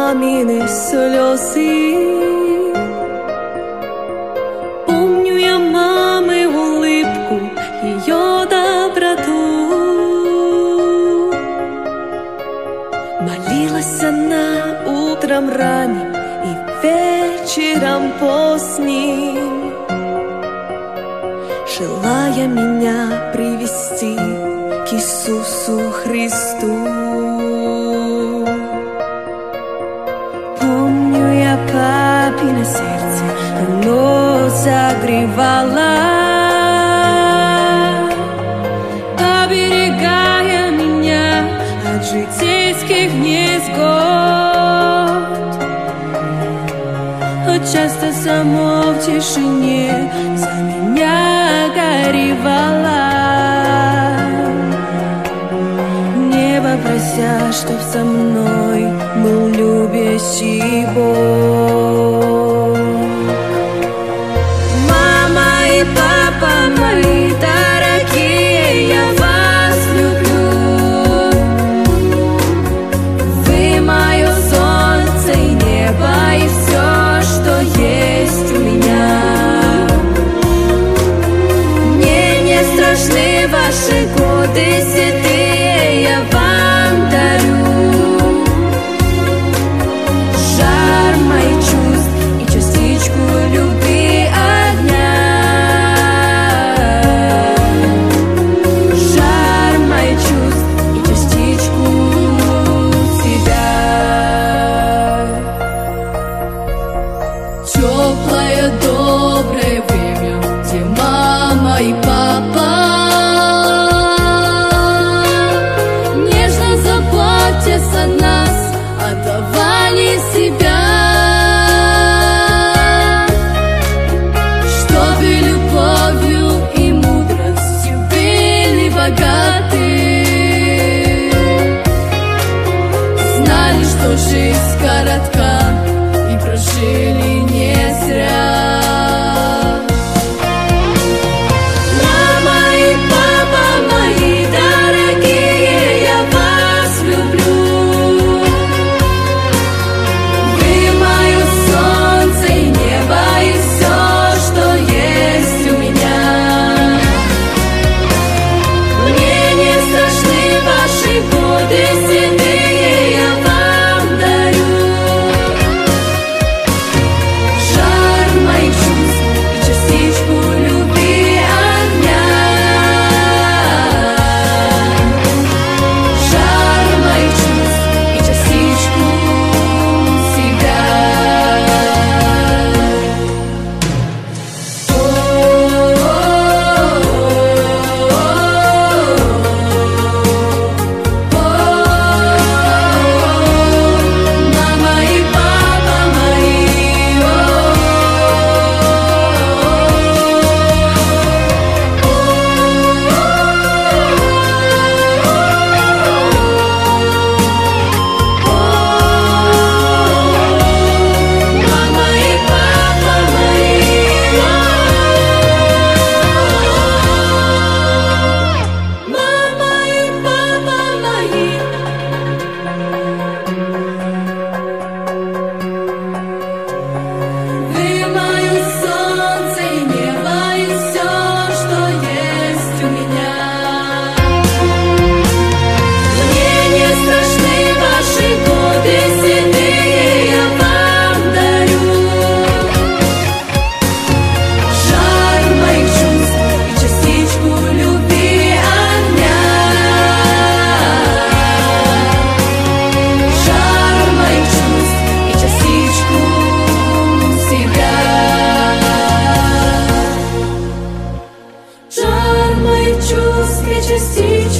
мамины слезы. Помню я мамы улыбку, ее доброту. Молилась она утром ранним и вечером поздним, желая меня привести к Иисусу Христу. Помню я папино сердце, оно согревало, оберегая меня от житейских невзгод. Часто само в тишине за меня горевала, небо прося, чтоб со мной был любящий Бог. Мама и папа мои дорогие, я вас люблю. Вы мое солнце и небо, и все, что есть у меня. Мне не страшны ваши годы седые, я вам дарю жар моих чувств и частичку любви огня. Жар моих чувств и частичку тебя. Теплое, доброе время, где мама и папа нежно заботясь о нас, отдавали себя, чтобы любовью и мудростью были богаты. Знали, что жизнь коротка, и прожили не зря. Мама и папа мои дорогие, я вас люблю. Вы мое солнце и небо, и все, что есть у меня. Мне не страшны ваши годы седые, я вам дарю жар моих чувств и частичку любви огня. Жар моих чувств и частичку себя. Мама и папа мои, мама и папа мои, мама и папа мои. Вы мое солнце и небо, и все, что есть у меня. Мне не страшны ваши годы седые, я вам дарю жар моих чувств и частичку любви огня. Жар моих чувств и частичку себя. Жар моих чувств и частичку